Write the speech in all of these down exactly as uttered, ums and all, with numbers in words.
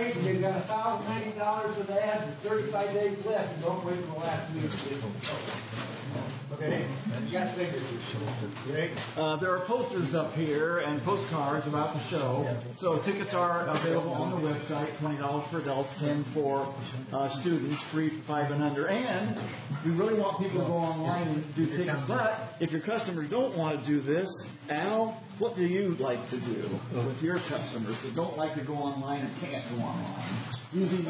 page, and they've got one thousand ninety dollars with ads and thirty-five days left, and don't wait for the last week. Okay? You got signatures. Okay? Uh, there are posters up here and postcards about the show. So tickets are available on the website, twenty dollars for adults, ten dollars for uh, students, free for five and under. And we really want people to go online and do tickets. But if your customers don't want to do this, Al, what do you like to do with your customers that don't like to go online and can't go online? Using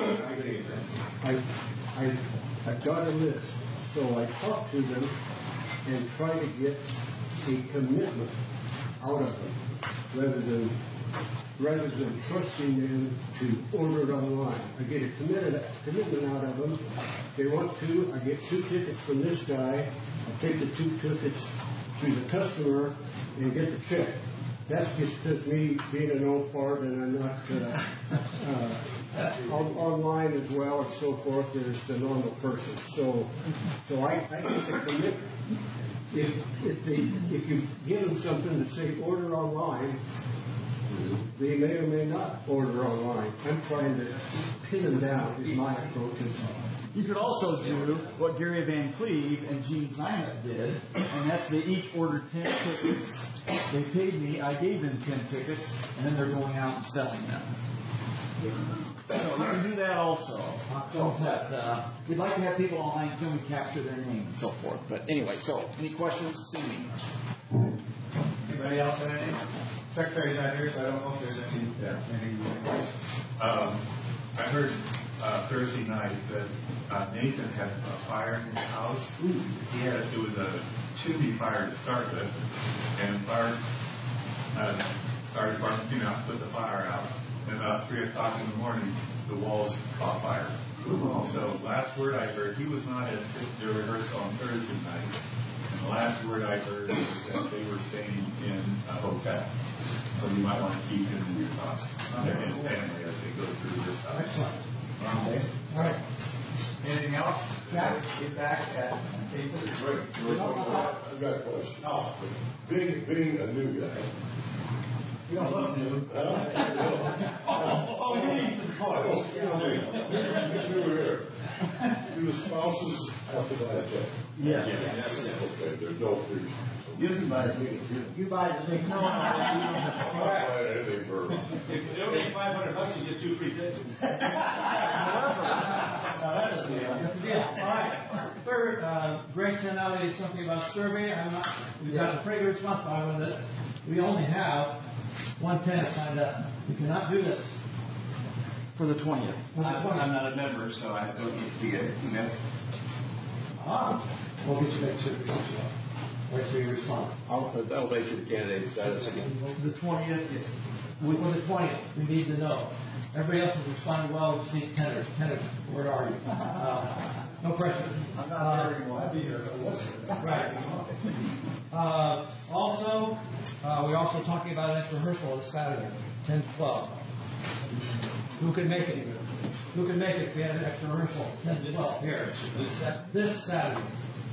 I, I, I've got a list. So I talk to them and try to get a commitment out of them rather than rather than trusting them to order it online. I get a committed, commitment out of them. They want to, I get two tickets from this guy. I take the two tickets to the customer and get the check. That's just because me being an old fart and I'm not uh, uh, on, online as well and so forth as the normal person. So, so I, I think the commitment. If if they if you give them something to say order online, they may or may not order online. I'm trying to pin them down. Is my approach. You could also do what Gary Van Cleve and Gene Zinup did, and that's they each ordered ten tickets. They paid me, I gave them ten tickets, and then they're going out and selling them. So you can do that also. So that, uh, we'd like to have people online until we capture their name and so forth. But anyway, so any questions? See me. Anybody else have anything? Secretary's not here, so I don't know if there's any, uh, any um, I heard uh, Thursday night that uh, Nathan had a fire in his house. He had it was a chimney fire to start with, and fire uh, fire department came out and put the fire out. And about three o'clock in the morning, the walls caught fire. So last word I heard, he was not at their rehearsal on Thursday night. And the last word I heard was that they were staying in a hotel. So you might want to keep him in your thoughts and his family as they go through this stuff. Excellent. Okay. All right. Anything else? Yeah. Get back at eight thirty. Great. I've got a question. Oh. Being, being a new guy. You don't look new. oh, oh, you need to call. You know, you were here. Do the spouses have to buy a ticket? Yes. Yes. Yes. Okay, there's no fees. You can buy a ticket. You buy the ticket. No, no, I'm not buying anything for if you donate five hundred bucks, you get two free tickets. That's a deal. That's a deal. All right. Third, uh, Greg sent out a, something about survey. I'm not, we've got a pretty good response by with it. We only have one tenant signed up. We cannot do this. For the twentieth. I'm, I'm not a member, so I don't get to get it. No. Ah. We'll get you back to the Wait till you respond. I'll, that'll make you the candidate status again. The twentieth, we, for the twentieth, we need to know. Everybody else is responding well, we just need tenors. Tenors, where are you? Uh, no pressure. I'm not there anymore. I'll be here. Right. Uh, also, uh, we're also talking about an extra rehearsal this Saturday, ten to twelve. Who can make it? Who can make it? We have an extra rehearsal, ten to twelve here. This Saturday.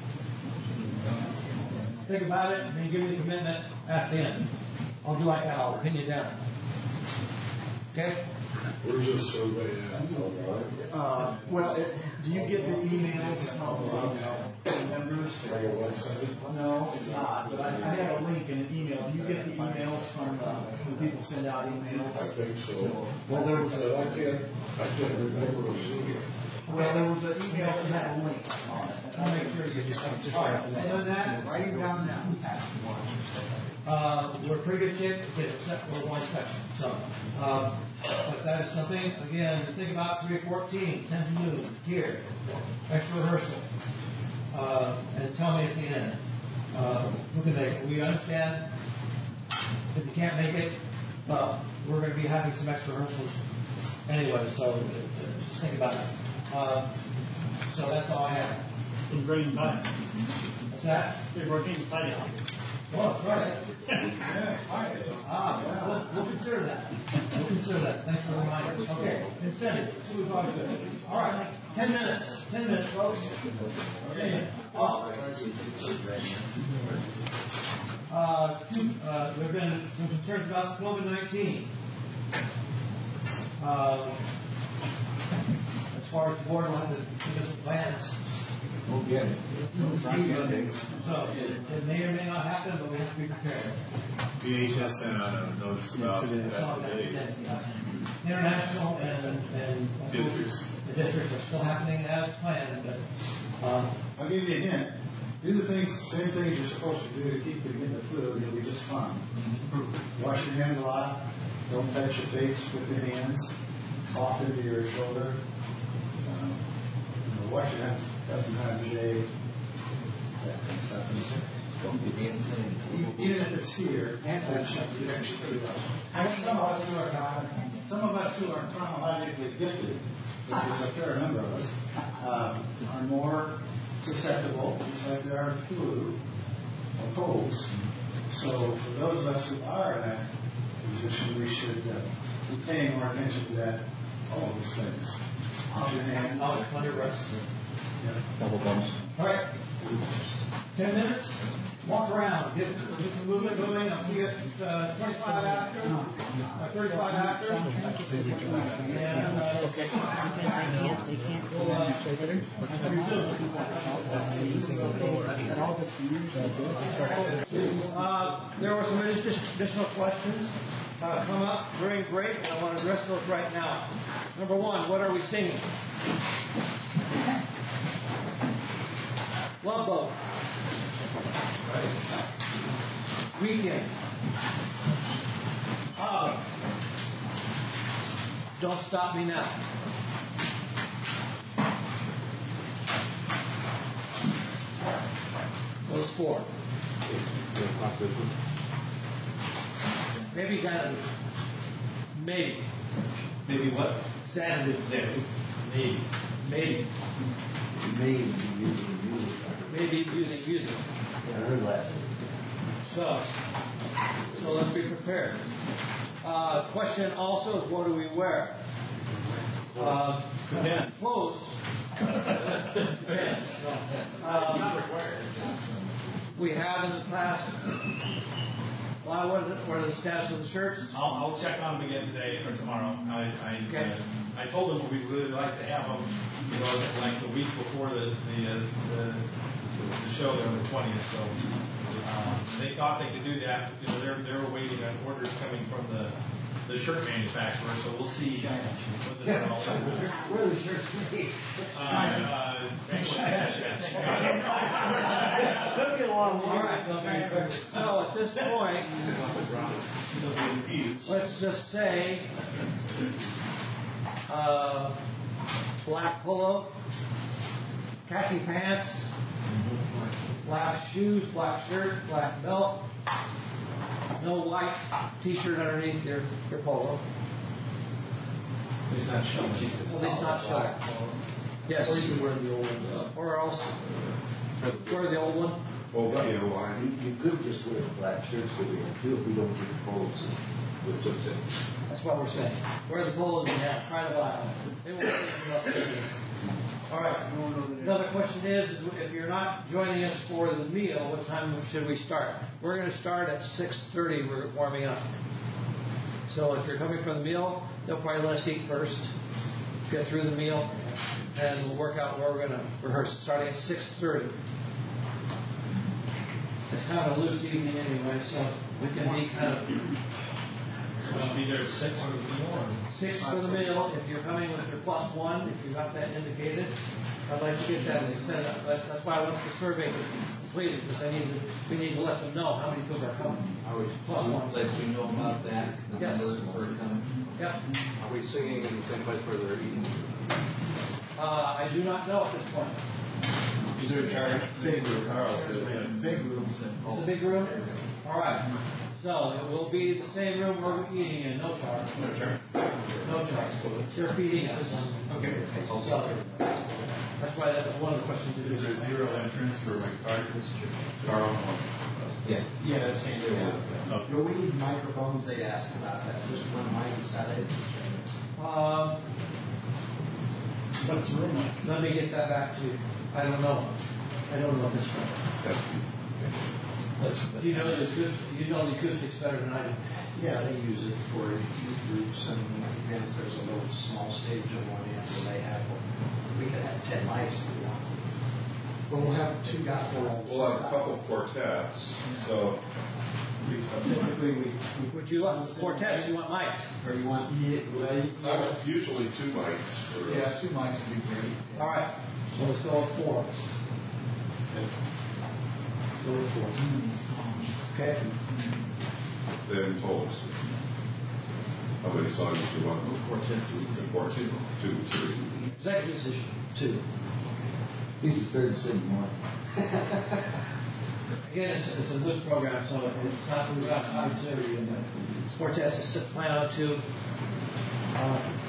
Think about it, and then give me the commitment at the end. I'll do like that, I'll pin you down. Okay? Where's this survey at? Uh, well, it, do you get the emails from uh, members? No, it's not. But I, I have a link in an email. Do you get the emails from uh, when people send out emails? I think so. Well, there was a, I can't, I can't remember seeing it. well, there was an email that had a link on it. I'll make sure you just, just All right, other than that, writing down now. Uh, we're pretty good shape to get except for one section. So, uh, but that is something, again, to think about three fourteen, ten to noon, here, extra rehearsal. Uh, and tell me at the end, uh, who can make it. We understand if you can't make it, uh, we're going to be having some extra rehearsals anyway, so uh, just think about it. Uh, so that's all I have. In Green Bay. What's that? They're working in Bay. Oh, that's right. Yeah, ah, we'll, we'll consider that. We'll consider that. Thanks for reminding us. Okay, incentives. All right, ten minutes. Ten minutes, folks. Okay. Oh. Uh, two, uh, there have been some concerns about COVID nineteen. Um, as far as the board will have to give us plans. We'll get it. So it, it may or may not happen, but we have to be prepared. V H S sent out a notice about It's all that that, today. yeah. International and, and Districts. the districts are still happening as planned, but, um, I'll give you a hint. Do the things, same things you're supposed to do to keep from getting the flu, and you'll be just fine. Wash your hands a lot. Don't touch your face with your hands. Cough into your shoulder. Um, you know, wash your hands a dozen times a day. That kind of stuff. Even if it's here, hand washing is actually pretty well. Some of us who are some of us who are chronologically gifted, which is a fair number of us, um, are more susceptible, just like there are flu or colds. So for those of us who are in that position, we should uh, be paying more attention to that, all of those things. Wash your hands. I'll on your rest. Double bumps. All right. Ten minutes. Walk around. Get, get some movement going. I'll see you at uh, twenty-five after. Uh, thirty-five after. And, uh, They can't, they can't go on Twitter. Uh, there were some additional questions uh, come up during break, and I want to address those right now. Number one, what are we singing? Love Boat. Weekend. Ah. Don't stop me now. Those four. Maybe Xanadu. Maybe. Maybe what? Xanadu. Xanadu. Maybe. Maybe. Maybe using music. Maybe using music. I heard that. So, so let's be prepared. Uh, question also is, what do we wear? Uh, clothes. Depends. Um, we have in the past. Well, what are, the, what are the status of the shirts? I'll, I'll check on them again today or tomorrow. I I, Okay. uh, I told them we'd really like to have them, you know, like the week before the the uh, the, the show there on the twentieth. So um, they thought they could do that. You know, they're they're waiting on orders coming from the the shirt manufacturer. So we'll see what the Where are the shirts made? uh, uh, Bangladesh, I think. Took you a long All right. So at this point, let's just say uh, black polo, khaki pants, black shoes, black shirt, black belt, no white t-shirt underneath your, your polo. It's not showing. At least not showing. Yes. Or you can wear the old one. Or else wear the old one. Well, you know, I, you could just wear black shirts that we have too if we don't get the polos with just it. That's what we're saying. Wear the polos we have. Try to buy them. They will All right. Another question is, if you're not joining us for the meal, what time should we start? We're going to start at six thirty. We're warming up. So if you're coming for the meal, they'll probably let us eat first, get through the meal, and we'll work out where we're going to rehearse. Starting at six thirty. It's kind of a loose evening anyway, so we can be kind of. We should be there at six for the meal. Or? Six for the meal. If you're coming with your plus one, if you got that indicated, I'd like to get that set up. That's, that's why I want the survey completed, because I need to, we need to let them know how many people are coming. Are we Plus one. let you know about that? The Yes. numbers are coming. Yep. Are we singing in the same place where they're eating? Uh, I do not know at this point. Is there a charge? Big room. Carl says yes. Big room. It's a big room? All right. So it will be the same room we're eating in, no charge. No charge. No charge. They're feeding us. Okay. So that's why that's one of the questions. to do. Is there zero entrance for my card? Carl? Yeah. Yeah, that's handy. Oh. Do we need microphones? They asked about that. Just one mic beside. Um, What's the room like? let me get that back to you. I don't know. I don't know this one. You know the acoustics, you know the acoustics better than I do. Yeah, they use it for youth groups and events. There's a little two gospel. We'll have a couple quartets, so. Typically, we, would you want quartets? You want mics? Or you want, Uh, usually two mics for. Yeah, two mics would be great. All right. So let's go with four. Go with four. Okay. They haven't told us how many songs you want. Quartets. The quartet, two, three. Executive decision, two. He's prepared to sing more. Again, it's, it's a loose program, so it's not, we've got time to, and the quartets is plan on two. Uh,